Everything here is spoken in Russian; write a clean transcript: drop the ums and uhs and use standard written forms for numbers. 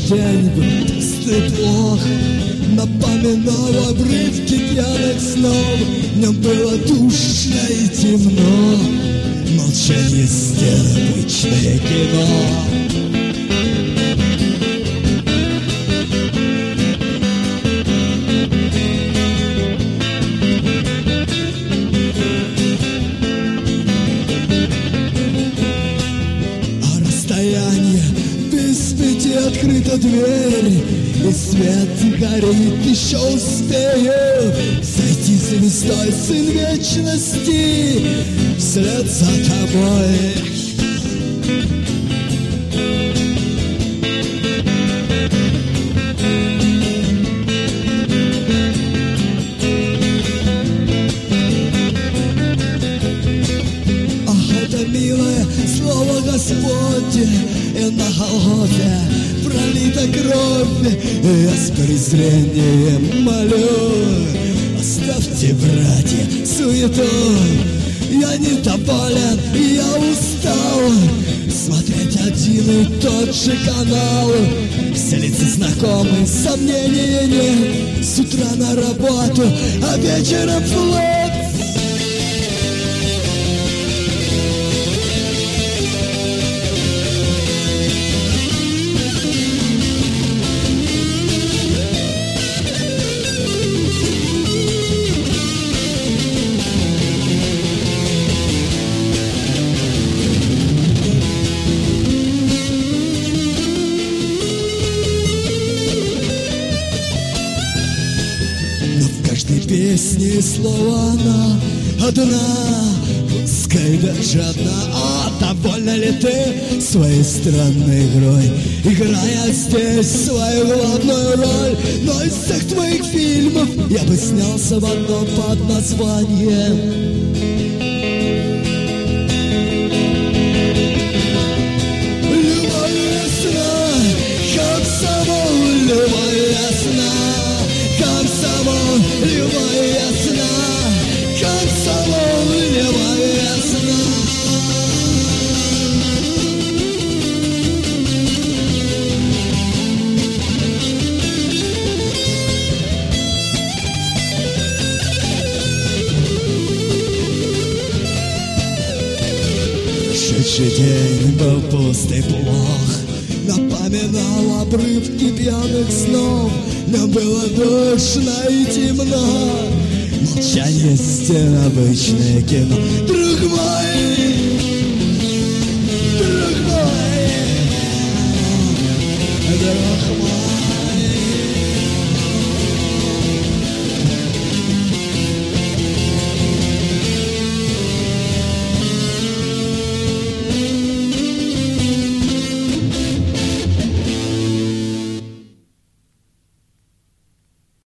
день был пустый плох, напоминал обрывки пьяных снов. В нем было душно и темно, молчание стен, обычное кино. Открыта дверь, и свет горит, еще успею сойти звездой, сын вечности, вслед за тобой. Ах, это милое слово Господне, и на Голгофе пролита кровь. Я с презрением молю: оставьте, братья, суету. Я недоволен, я устал смотреть один и тот же канал. Все лица знакомы, сомнений нет. С утра на работу, а вечером флот. Песни слова она одна, пускай даже одна. А довольна ли ты своей странной игрой, играя здесь свою главную роль? Но из всех твоих фильмов я бы снялся в одном под названием «Любовь ясна, комсомол, любовь ясна, комсомол, любовь ясна, комсомол, любовь ясна». Прошедший день был пустый плох, напоминал обрывки пьяных снов. Нам было душно и темно, молчание стен, обычное кино. Друг мой,